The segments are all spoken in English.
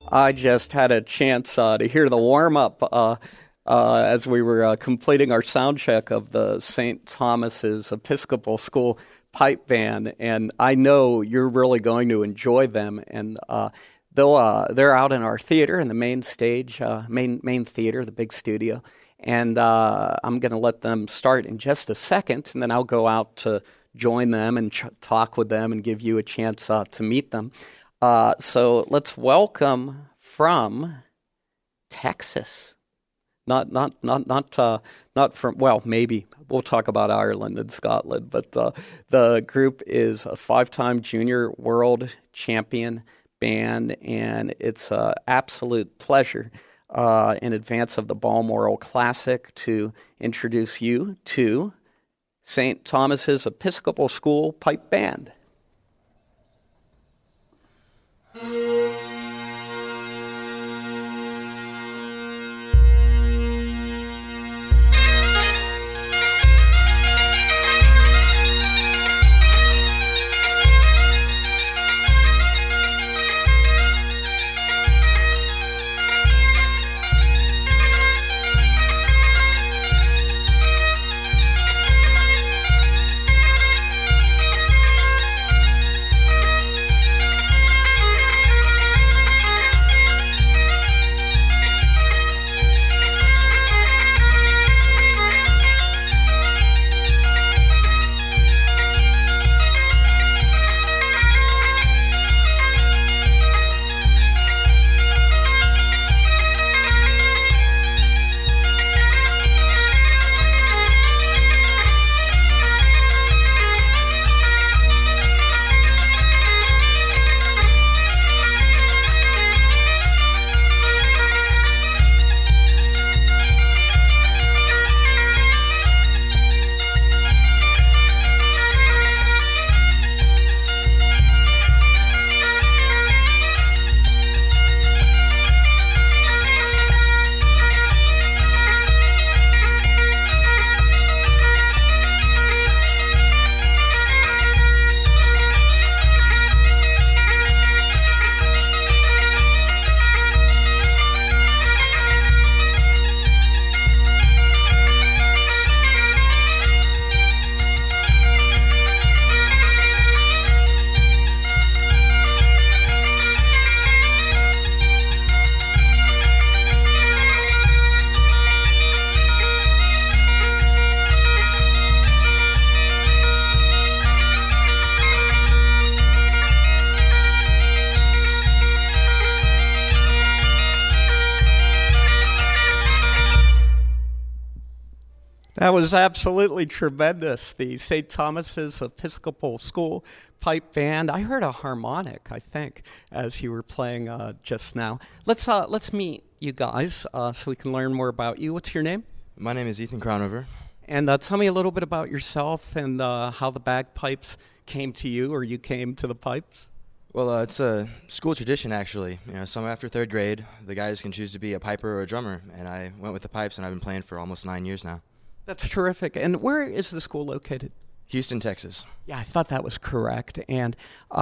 I just had a chance to hear the warm-up as we were completing our sound check of the St. Thomas's Episcopal School pipe band, and I know you're really going to enjoy them. And they're out in our theater, in the main stage, main theater, the big studio. And I'm going to let them start in just a second, and then I'll go out to join them and talk with them and give you a chance to meet them. So let's welcome from Texas. Not from, well, maybe we'll talk about Ireland and Scotland, but the group is a 5-time junior world champion band, and it's an absolute pleasure in advance of the Balmoral Classic to introduce you to St. Thomas's Episcopal School Pipe Band. That was absolutely tremendous. The St. Thomas's Episcopal School Pipe Band. I heard a harmonic, I think, as you were playing just now. Let's meet you guys so we can learn more about you. What's your name? My name is Ethan Crownover. And tell me a little bit about yourself and how the bagpipes came to you, or you came to the pipes. Well, it's a school tradition, actually. So after third grade, the guys can choose to be a piper or a drummer, and I went with the pipes, and I've been playing for almost 9 years now. That's terrific. And where is the school located? Houston, Texas. Yeah, I thought that was correct. And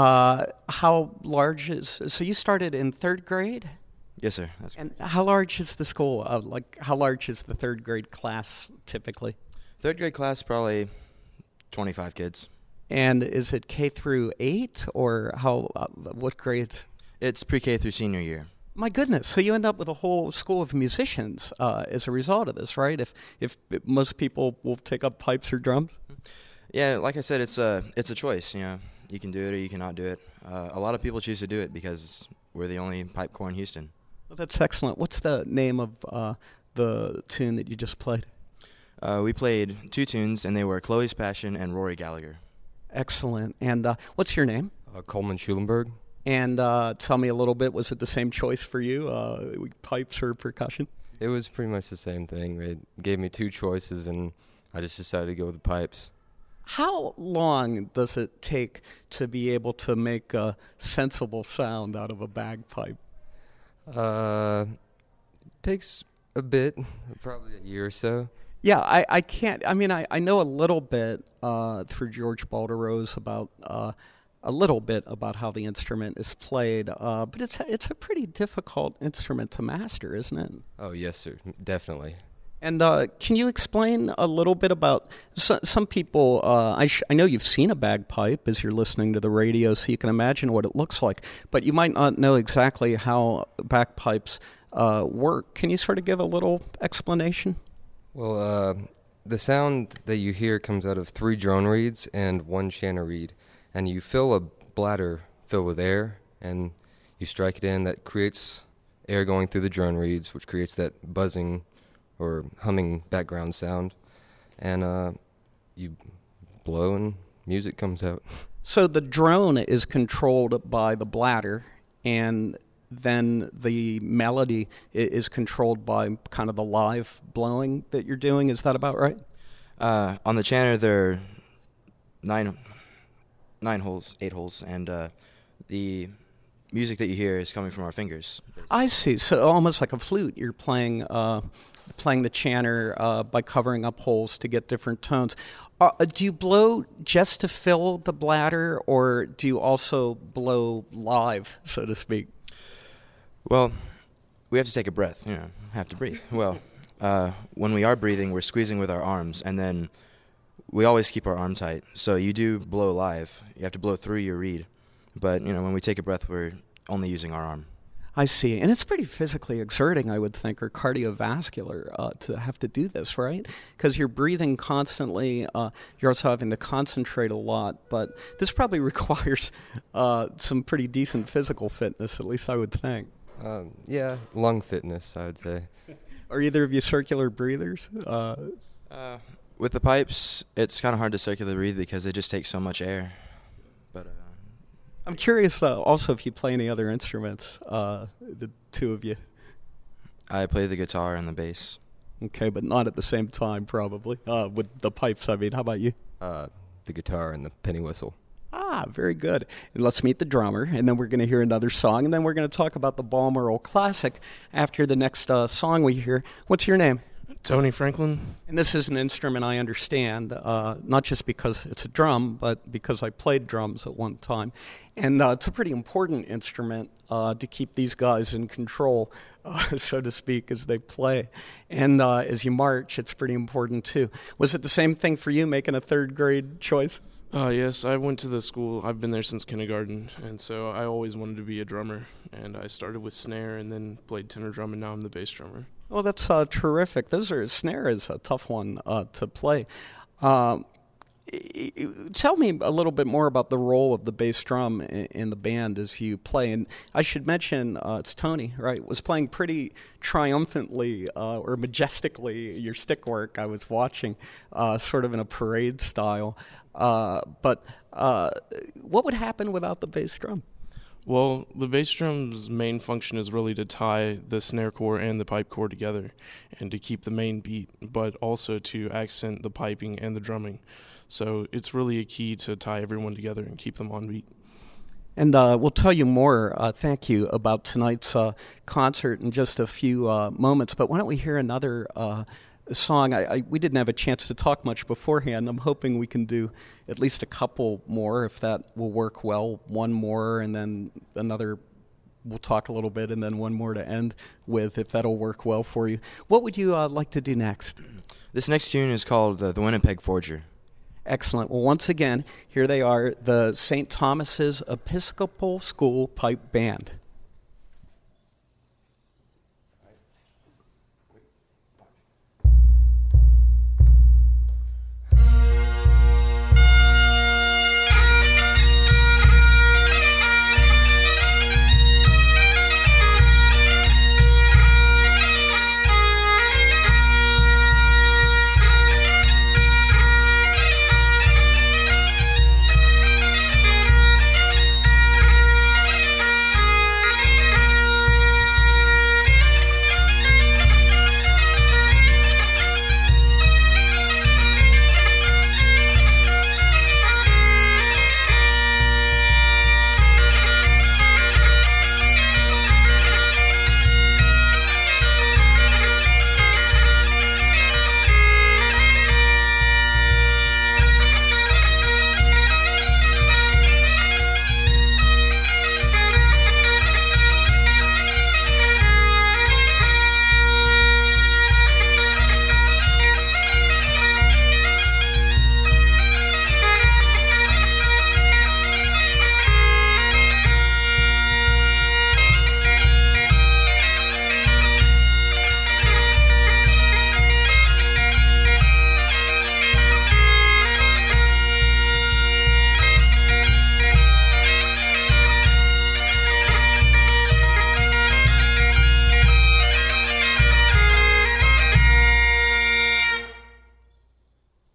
how large is... So you started in third grade? Yes, sir. And how large is the school? How large is the third grade class typically? Third grade class, probably 25 kids. And is it K through 8, or what grades? It's pre-K through senior year. My goodness! So you end up with a whole school of musicians as a result of this, right? If most people will take up pipes or drums. Yeah, like I said, it's a choice. You can do it or you cannot do it. A lot of people choose to do it because we're the only pipe corps in Houston. Well, that's excellent. What's the name of the tune that you just played? We played 2 tunes, and they were Chloe's Passion and Rory Gallagher. Excellent. And what's your name? Coleman Schulenberg. And tell me a little bit, was it the same choice for you, pipes or percussion? It was pretty much the same thing. They gave me 2 choices, and I just decided to go with the pipes. How long does it take to be able to make a sensible sound out of a bagpipe? Takes a bit, probably a year or so. Yeah, I know a little bit through George Balderose about a little bit about how the instrument is played, but it's a pretty difficult instrument to master, isn't it? Oh, yes, sir. Definitely. And can you explain a little bit about some people? I know you've seen a bagpipe as you're listening to the radio, so you can imagine what it looks like. But you might not know exactly how bagpipes work. Can you sort of give a little explanation? Well, the sound that you hear comes out of 3 drone reeds and 1 chanter reed. And you fill a bladder filled with air, and you strike it in. That creates air going through the drone reeds, which creates that buzzing or humming background sound, and you blow and music comes out. So the drone is controlled by the bladder, and then the melody is controlled by kind of the live blowing that you're doing. Is that about right? On the chanter, there are 8 holes, and the music that you hear is coming from our fingers. I see. So almost like a flute, you're playing the chanter by covering up holes to get different tones. Do you blow just to fill the bladder, or do you also blow live, so to speak? Well, we have to take a breath, have to breathe. Well, when we are breathing, we're squeezing with our arms, and then we always keep our arm tight. So you do blow live. You have to blow through your reed. But, when we take a breath, we're only using our arm. I see. And it's pretty physically exerting, I would think, or cardiovascular to have to do this, right? Because you're breathing constantly. You're also having to concentrate a lot. But this probably requires some pretty decent physical fitness, at least I would think. Yeah, lung fitness, I would say. Are either of you circular breathers? With the pipes, it's kind of hard to circular breathe because they just take so much air. But I'm curious also if you play any other instruments, the two of you. I play the guitar and the bass. Okay, but not at the same time, probably. With the pipes, I mean. How about you? The guitar and the penny whistle. Ah, very good. And let's meet the drummer, and then we're going to hear another song, and then we're going to talk about the Balmoral Classic after the next song we hear. What's your name? Tony Franklin. And this is an instrument I understand, not just because it's a drum, but because I played drums at one time. And it's a pretty important instrument to keep these guys in control, so to speak, as they play. And as you march, it's pretty important too. Was it the same thing for you, making a third grade choice? Yes, I went to the school. I've been there since kindergarten, and so I always wanted to be a drummer. And I started with snare and then played tenor drum, and now I'm the bass drummer. Well, that's terrific. Snare is a tough one to play. Tell me a little bit more about the role of the bass drum in the band as you play. And I should mention, it's Tony, right, was playing pretty triumphantly or majestically your stick work I was watching, sort of in a parade style. But what would happen without the bass drum? Well, the bass drum's main function is really to tie the snare core and the pipe core together and to keep the main beat, but also to accent the piping and the drumming. So it's really a key to tie everyone together and keep them on beat. And we'll tell you more, thank you, about tonight's concert in just a few moments. But why don't we hear another song? We didn't have a chance to talk much beforehand. I'm hoping we can do at least a couple more, if that will work well. One more, and then another. We'll talk a little bit, and then one more to end with, if that'll work well for you. What would you like to do next? This next tune is called The Winnipeg Forger. Excellent. Well, once again, here they are, the St. Thomas's Episcopal School Pipe Band. Thank you.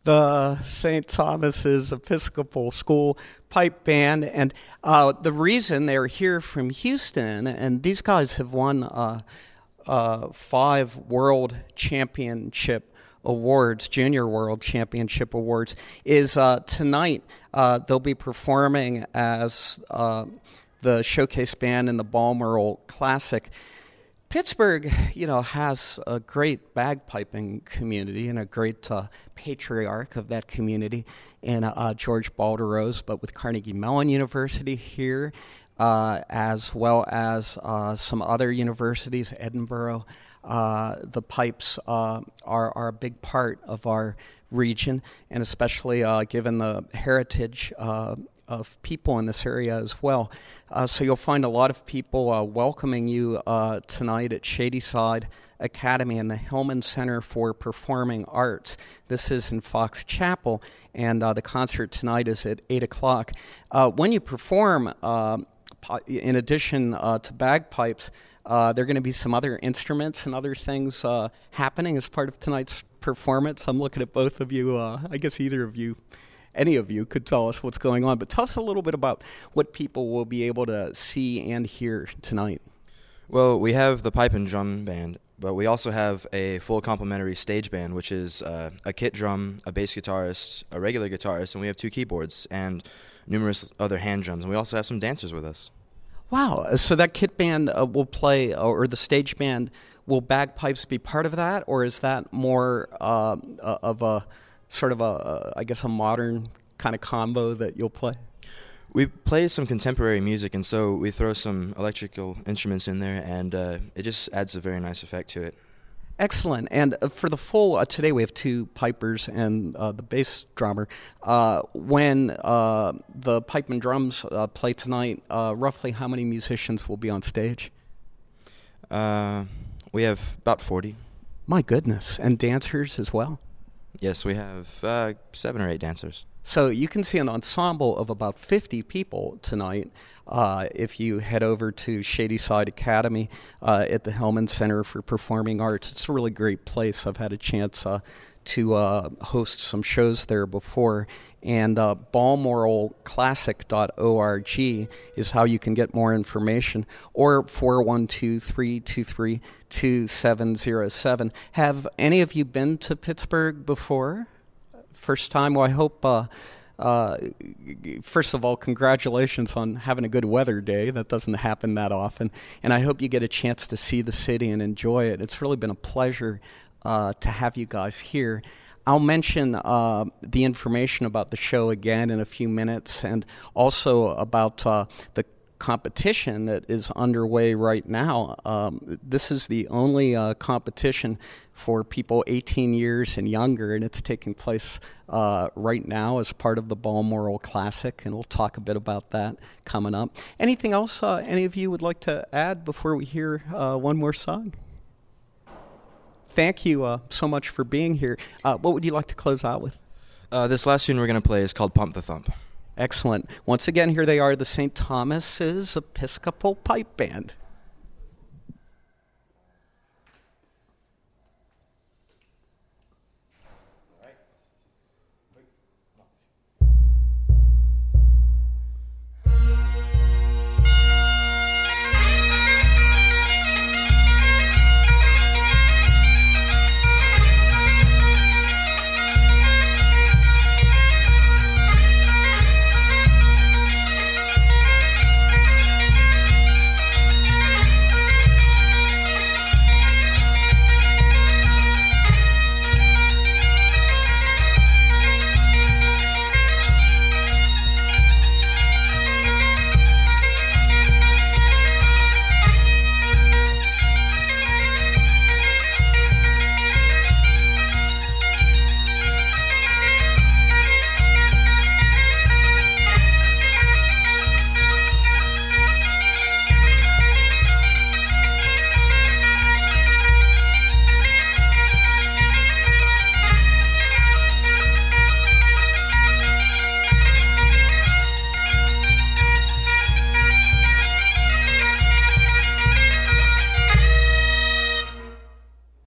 the St. Thomas's Episcopal School Pipe Band. And the reason they're here from Houston, and these guys have won 5 World Championship awards, Junior World Championship awards, is tonight they'll be performing as the showcase band in the Balmoral Classic. Pittsburgh, has a great bagpiping community and a great patriarch of that community in George Balderose, but with Carnegie Mellon University here, as well as some other universities, Edinburgh. The pipes are a big part of our region, and especially given the heritage of people in this area as well. So you'll find a lot of people welcoming you tonight at Shadyside Academy and the Hillman Center for Performing Arts. This is in Fox Chapel, and the concert tonight is at 8 o'clock. When you perform, in addition to bagpipes, there are going to be some other instruments and other things happening as part of tonight's performance. I'm looking at both of you. I guess any of you could tell us what's going on. But tell us a little bit about what people will be able to see and hear tonight. Well, we have the pipe and drum band, but we also have a full complementary stage band, which is a kit drum, a bass guitarist, a regular guitarist, and we have 2 keyboards and numerous other hand drums. And we also have some dancers with us. Wow. So that kit band will play, or the stage band, will bagpipes be part of that? Or is that more of a sort of a modern kind of combo that you'll play? We play some contemporary music, and so we throw some electrical instruments in there, and it just adds a very nice effect to it. Excellent. And for the full, today we have 2 pipers and the bass drummer. When the pipe and drums play tonight, roughly how many musicians will be on stage? We have about 40. My goodness. And dancers as well? Yes, we have 7 or 8 dancers. So you can see an ensemble of about 50 people tonight if you head over to Shadyside Academy at the Hillman Center for Performing Arts. It's a really great place. I've had a chance to host some shows there before. And balmoralclassic.org is how you can get more information, or 412-323-2707. Have any of you been to Pittsburgh before? First time? Well, I hope, first of all, congratulations on having a good weather day. That doesn't happen that often. And I hope you get a chance to see the city and enjoy it. It's really been a pleasure to have you guys here. I'll mention the information about the show again in a few minutes, and also about the competition that is underway right now. This is the only competition for people 18 years and younger, and it's taking place right now as part of the Balmoral Classic, and we'll talk a bit about that coming up. Anything else any of you would like to add before we hear one more song? Thank you so much for being here. What would you like to close out with? This last tune we're going to play is called Pump the Thump. Excellent. Once again, here they are, the St. Thomas's Episcopal Pipe Band.